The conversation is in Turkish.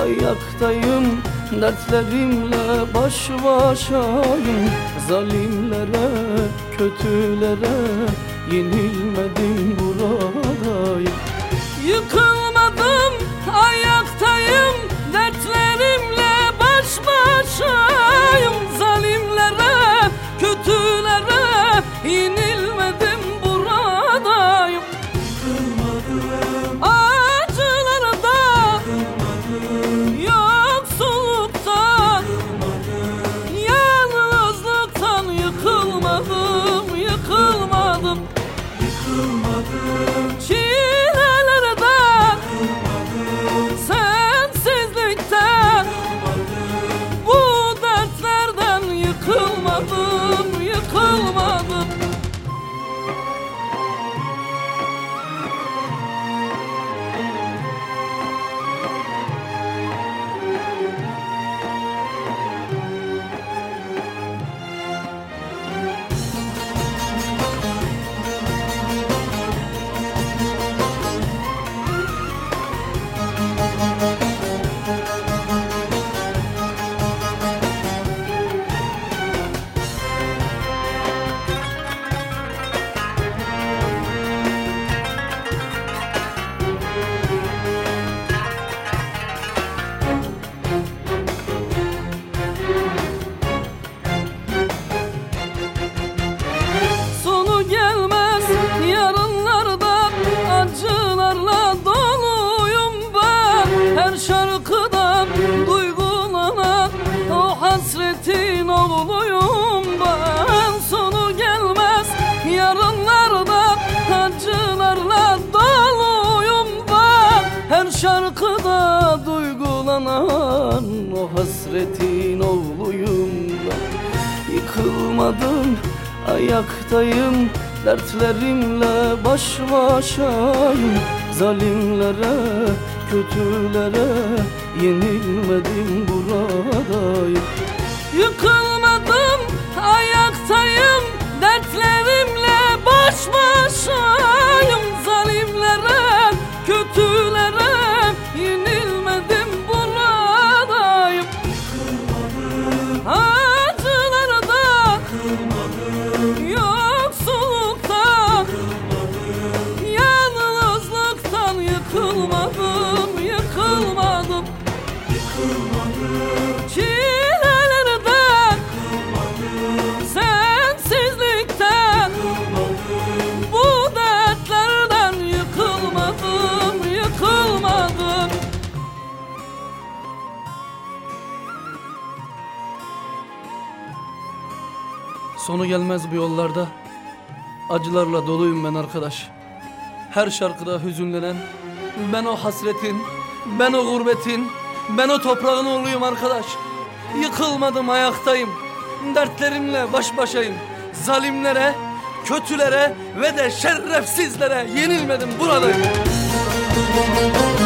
ayaktayım, dertlerimle baş başayım. Zalimlere, kötülere yenilmedim, buradayım. Yıkılmadım, ayaktayım, dertlerimle baş başayım. Zalimlere, kötülere yenilmedim, buradayım. Yıkılmadım, acılarda, yıkılmadım, yoksulluktan, yıkılmadım, yalnızlıktan yıkılmadım, yıkılmadım. Yıkılmadım, çilelerden, yıkılmadım, sensizlikten, yıkılmadım, bu dertlerden yıkılmadım, yıkılmadım. Sonu gelmez yarınlardan, acılarla doluyum ben. Her şarkıdan duygulanan o hasretin oğluyum ben. Sonu gelmez yarınlardan, acılarla doluyum ben. Her şarkıda duygulanan o hasretin oğluyum ben. Yıkılmadım, ayaktayım, dertlerimle baş başayım. Zalimlere, kötülere yenilmedim, buradayım. Yıkılmadım, ayaktayım, dertlerimle baş başayım. Zalimlere, kötülere yenilmedim, buradayım. Acılarda, yoksulluktan, yalnızlıktan yıkılmadım, yıkılmadım. Çilelerden, sensizlikten, bu dertlerden yıkılmadım, yıkılmadım. Sonu gelmez bu yollarda, acılarla doluyum ben arkadaş. Her şarkıda hüzünlenen, ben o hasretin, ben o gurbetin, ben o toprağın oğluyum arkadaş. Yıkılmadım, ayaktayım, dertlerimle baş başayım. Zalimlere, kötülere ve de şerefsizlere yenilmedim, buradayım.